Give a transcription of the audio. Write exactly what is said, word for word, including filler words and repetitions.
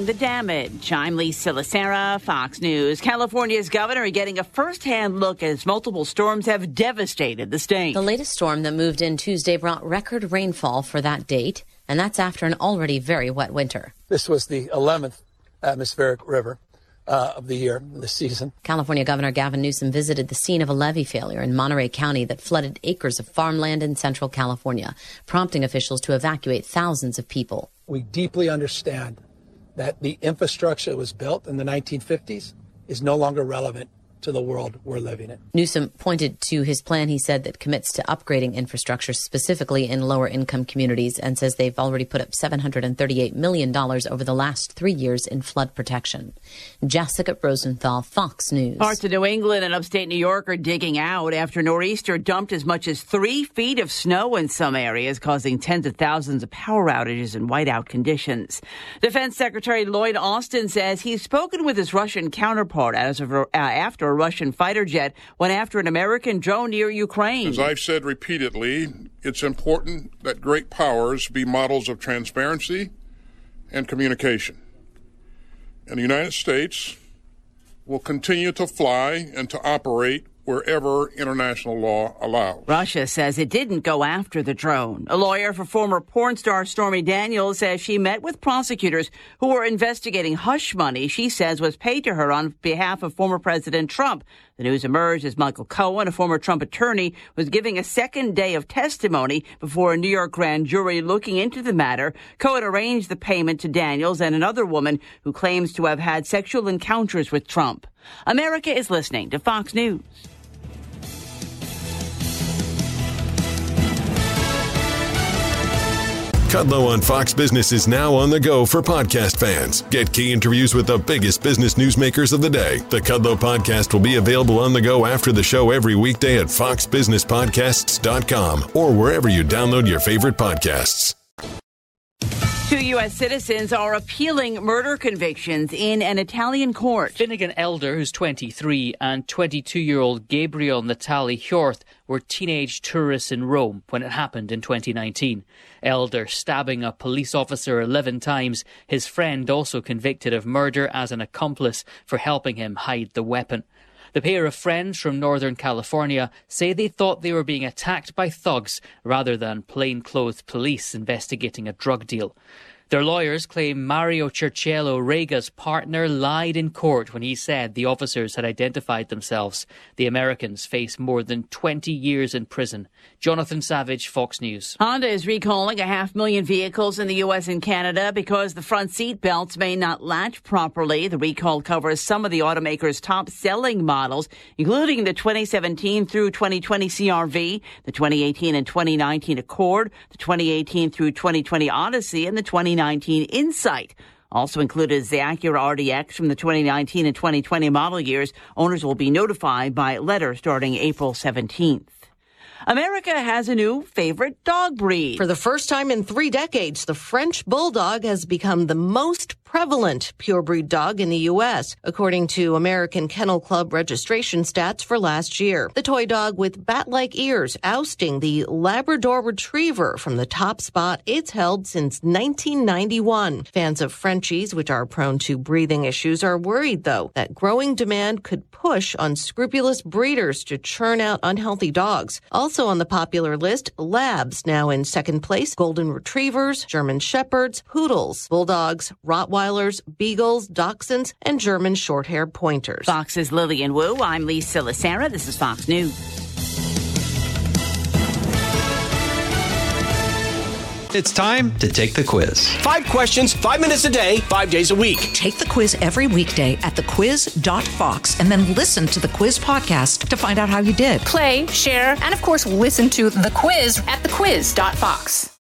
the damage. I'm Lisa Lacera, Fox News. California's governor is getting a first-hand look as multiple storms have devastated the state. The latest storm that moved in Tuesday brought record rainfall for that date, and that's after an already very wet winter. This was the eleventh atmospheric river uh, of the year, this season. California Governor Gavin Newsom visited the scene of a levee failure in Monterey County that flooded acres of farmland in central California, prompting officials to evacuate thousands of people. We deeply understand that the infrastructure that was built in the nineteen fifties is no longer relevant to the world we're living in. Newsom pointed to his plan, he said, that commits to upgrading infrastructure specifically in lower-income communities, and says they've already put up seven hundred thirty-eight million dollars over the last three years in flood protection. Jessica Rosenthal, Fox News. Parts of New England and upstate New York are digging out after nor'easter dumped as much as three feet of snow in some areas, causing tens of thousands of power outages and whiteout conditions. Defense Secretary Lloyd Austin says he's spoken with his Russian counterpart as of, uh, after a Russian fighter jet went after an American drone near Ukraine. As I've said repeatedly, it's important that great powers be models of transparency and communication. And the United States will continue to fly and to operate wherever international law allows. Russia says it didn't go after the drone. A lawyer for former porn star Stormy Daniels says she met with prosecutors who were investigating hush money she says was paid to her on behalf of former President Trump. The news emerged as Michael Cohen, a former Trump attorney, was giving a second day of testimony before a New York grand jury looking into the matter. Cohen arranged the payment to Daniels and another woman who claims to have had sexual encounters with Trump. America is listening to Fox News. Kudlow on Fox Business is now on the go for podcast fans. Get key interviews with the biggest business newsmakers of the day. The Kudlow podcast will be available on the go after the show every weekday at fox business podcasts dot com or wherever you download your favorite podcasts. Two U S citizens are appealing murder convictions in an Italian court. Finnegan Elder, who's twenty-three, and twenty-two-year-old Gabriel Natali Hjorth were teenage tourists in Rome when it happened in twenty nineteen. Elder stabbing a police officer eleven times, his friend also convicted of murder as an accomplice for helping him hide the weapon. The pair of friends from Northern California say they thought they were being attacked by thugs rather than plainclothes police investigating a drug deal. Their lawyers claim Mario Cerciello Rega's partner lied in court when he said the officers had identified themselves. The Americans face more than twenty years in prison. Jonathan Savage, Fox News. Honda is recalling a half million vehicles in the U S and Canada because the front seat belts may not latch properly. The recall covers some of the automaker's top-selling models, including the twenty seventeen through twenty twenty C R V, the twenty eighteen and twenty nineteen Accord, the twenty eighteen through twenty twenty Odyssey, and the twenty nineteen Insight. Also included is the Acura R D X from the twenty nineteen and twenty twenty model years. Owners will be notified by letter starting April seventeenth. America has a new favorite dog breed. For the first time in three decades, the French Bulldog has become the most prevalent purebred dog in the U S, according to American Kennel Club registration stats for last year. The toy dog with bat-like ears ousting the Labrador Retriever from the top spot it's held since nineteen ninety-one. Fans of Frenchies, which are prone to breathing issues, are worried, though, that growing demand could push unscrupulous breeders to churn out unhealthy dogs. Also on the popular list, Labs, now in second place, Golden Retrievers, German Shepherds, Poodles, Bulldogs, Rottweilers, Beagles, Dachshunds, and German Shorthair Pointers. Fox's Lillian Wu. I'm Lisa Lacera. This is Fox News. It's time to take the quiz. Five questions, five minutes a day, five days a week. Take the quiz every weekday at the quiz dot fox and then listen to the quiz podcast to find out how you did. Play, share, and of course listen to The Quiz at the quiz dot fox.